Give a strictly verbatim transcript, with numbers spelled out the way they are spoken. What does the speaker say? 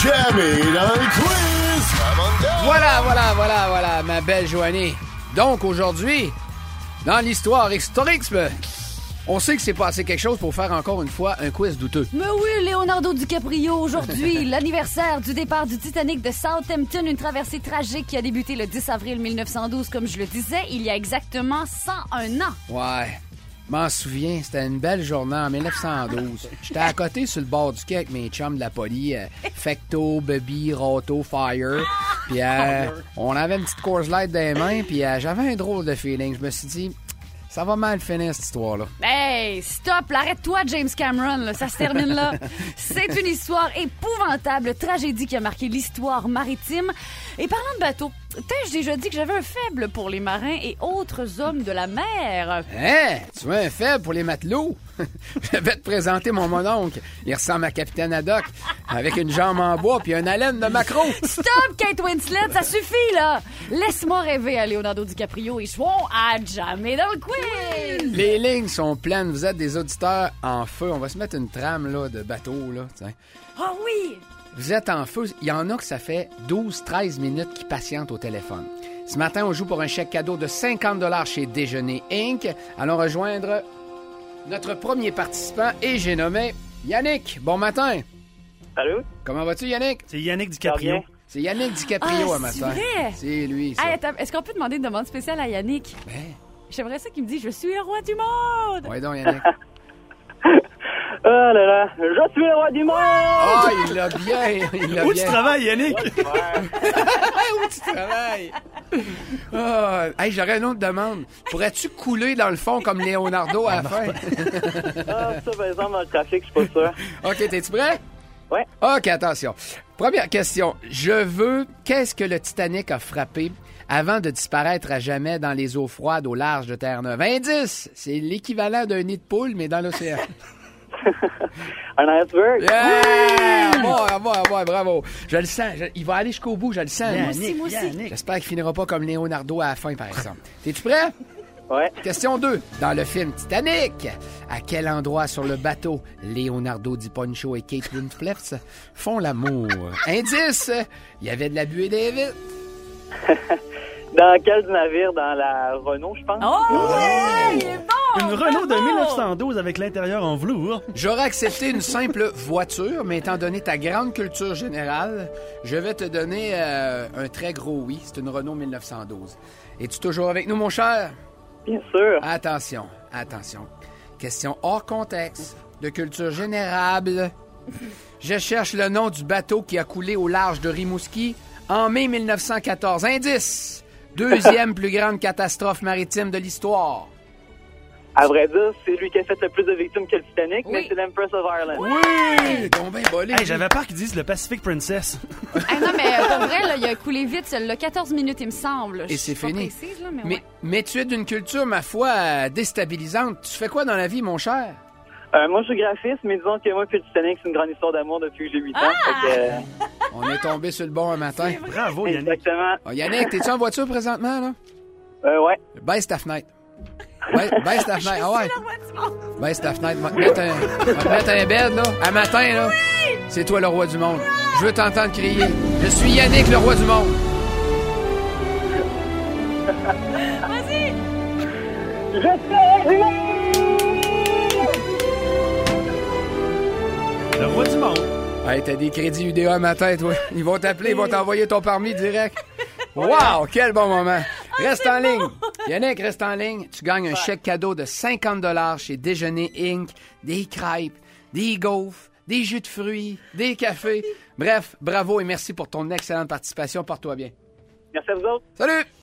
Jamais dans le quiz! Voilà, voilà, voilà, voilà, ma belle Joanie. Donc, aujourd'hui, dans l'histoire historique, on sait que c'est passé quelque chose pour faire encore une fois un quiz douteux. Mais oui, Leonardo DiCaprio, aujourd'hui, l'anniversaire du départ du Titanic de Southampton, une traversée tragique qui a débuté le dix avril mille neuf cent douze, comme je le disais, il y a exactement cent un ans. Ouais, m'en souviens, c'était une belle journée en mille neuf cent douze. J'étais à côté sur le bord du quai avec mes chums de la police, euh, Fecto, Bubby, Roto, Fire. Puis euh, on avait une petite Coors Light dans les mains, puis euh, j'avais un drôle de feeling. Je me suis dit, ça va mal finir cette histoire-là. Hey, stop, arrête-toi, James Cameron, là, ça se termine là. C'est une histoire épouvantable, tragédie qui a marqué l'histoire maritime. Et parlant de bateau, t'as-je déjà dit que j'avais un faible pour les marins et autres hommes de la mer? Hein? Tu veux un faible pour les matelots? Je vais te présenter mon mononcle. Il ressemble à Capitaine Haddock, avec une jambe en bois puis un haleine de maquereau. Stop, Kate Winslet, ça suffit, là! Laisse-moi rêver à Leonardo DiCaprio et sois à jamais dans le quiz! Les lignes sont pleines. Vous êtes des auditeurs en feu. On va se mettre une trame là, de bateau, là. Tiens. Oh oui! Vous êtes en feu. Il y en a que ça fait douze treize minutes qui patientent au téléphone. Ce matin, on joue pour un chèque cadeau de cinquante dollars chez Déjeuner Incorporé. Allons rejoindre notre premier participant et j'ai nommé Yannick. Bon matin. Allô? Comment vas-tu, Yannick? C'est Yannick DiCaprio. C'est Yannick DiCaprio Ah, à matin. c'est vrai? C'est lui, ça. Hey, attends, est-ce qu'on peut demander une demande spéciale à Yannick? Ben, J'aimerais ça qu'il me dise « Je suis le roi du monde! » ouais donc, Yannick. Oh là là, je suis le roi du monde! Ah, oh, il l'a bien. Il l'a Où bien. tu travailles, Yannick? Où tu travailles? Oh, hey, j'aurais une autre demande. Pourrais-tu couler dans le fond comme Leonardo à la fin? Ah, ça, par exemple, dans le trafic, je suis pas sûr. OK, t'es-tu prêt? Ouais. OK, attention. Première question. Je veux... Qu'est-ce que le Titanic a frappé avant de disparaître à jamais dans les eaux froides au large de Terre-Neuve? Indice! C'est l'équivalent d'un nid de poule, mais dans l'océan. Un iceberg? Yeah! Bon, bon, bon, bravo. Je le sens. Je- il va aller jusqu'au bout, je le sens. Moi aussi, moi aussi. Yannick. J'espère qu'il finira pas comme Leonardo à la fin, par exemple. T'es-tu prêt? Ouais. Question deux. Dans le film Titanic, à quel endroit sur le bateau Leonardo Di Poncho et Kate Winslet font l'amour? Indice, il y avait de la buée des vitres. Dans quel navire? Dans la Renault, je pense? Oh ouais! Il est bon! Une bravo! Renault de mille neuf cent douze avec l'intérieur en velours. J'aurais accepté une simple voiture, mais étant donné ta grande culture générale, je vais te donner euh, un très gros oui. C'est une Renault mille neuf cent douze. Es-tu toujours avec nous, mon cher? Bien sûr. Attention, attention. Question hors contexte, de culture générale. Je cherche le nom du bateau qui a coulé au large de Rimouski en mai mille neuf cent quatorze. Indice, deuxième plus grande catastrophe maritime de l'histoire. À vrai dire, c'est lui qui a fait le plus de victimes que le Titanic, Oui. mais c'est l'Empress of Ireland. Oui! Donc ben bolé. Hey, j'avais peur qu'ils disent le Pacific Princess. Hey, non, mais euh, pour vrai, là, il a coulé vite, là, quatorze minutes, il me semble. Et Je c'est suis pas fini. précise, là, mais, Mais, ouais. mais tu es d'une culture, ma foi, euh, déstabilisante. Tu fais quoi dans la vie, mon cher? Euh, moi, je suis graphiste, mais disons que moi et le Titanic, c'est une grande histoire d'amour depuis que j'ai huit ans. Ah! Fait que, euh, On est tombé sur le bon un matin. Bravo, Yannick. exactement. Oh, Yannick, t'es-tu en voiture présentement, là? Euh, ouais. Baisse ta fenêtre. Ouais, baisse ta fenêtre. Ah ouais. Le roi du monde! Baisse ta fenêtre. Va te mettre un, va te mettre un bed, là. À matin, là. C'est toi le roi du monde. Je veux t'entendre crier. Je suis Yannick, le roi du monde. Vas-y! Je suis le roi du monde! Le roi du monde. Hey, t'as des crédits U D A matin, toi. Ils vont t'appeler, ils vont t'envoyer ton permis direct. Wow, quel bon moment. Reste en ligne. Yannick, reste en ligne. Tu gagnes un chèque cadeau de cinquante dollars chez Déjeuner Incorporé. Des crêpes, des gaufres, des jus de fruits, des cafés. Bref, bravo et merci pour ton excellente participation. Porte-toi bien. Merci à vous autres. Salut!